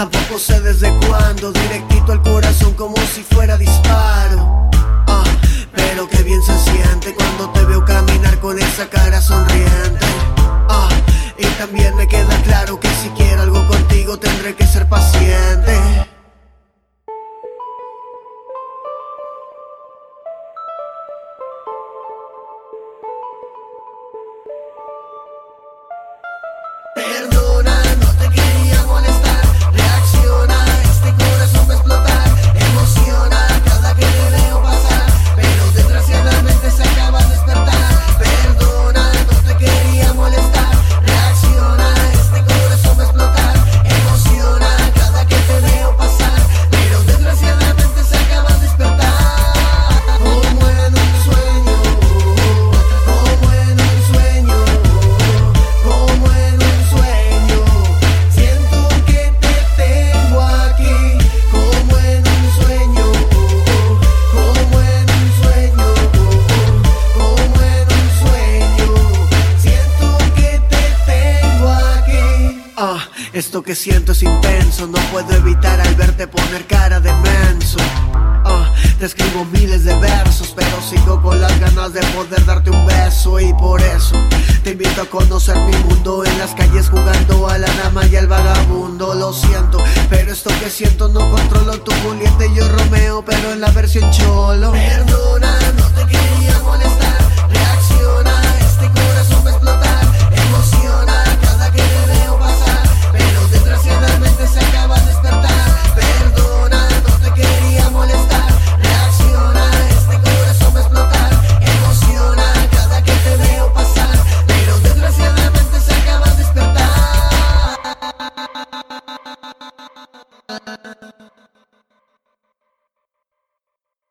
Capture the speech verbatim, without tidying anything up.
tampoco sé desde cuándo. Directito al corazón como si fuera disparo. Ah, pero qué bien se siente cuando te veo caminar con esa cara sonriente. Ah, y también me queda claro que si quiero algo contigo tendré que ser paciente. Perdona, no te quería molestar. Reacciona, este corazón va a explotar. Emociona cada que te veo pasar, pero desgraciadamente se acaba de despertar. Perdona, no te quería molestar. Reacciona, este corazón va a explotar. Emociona cada que te veo pasar, pero desgraciadamente se acaba de despertar. Como en un sueño, como en un sueño, como en un sueño, siento que te tengo aquí. Como en un sueño, como en un sueño, como en un sueño, siento que te tengo aquí. Ah, esto que siento es intenso, no puedo evitar al verte poner cara de menso. Ah, te escribo miles de versos, pero sigo con las ganas de poder darte un beso. Y por eso te invito a conocer mi mundo, en las calles jugando a la dama y al vagabundo. Lo siento, pero esto que siento no controlo. Tu Julieta y yo Romeo, pero en la versión cholo. Perdona, no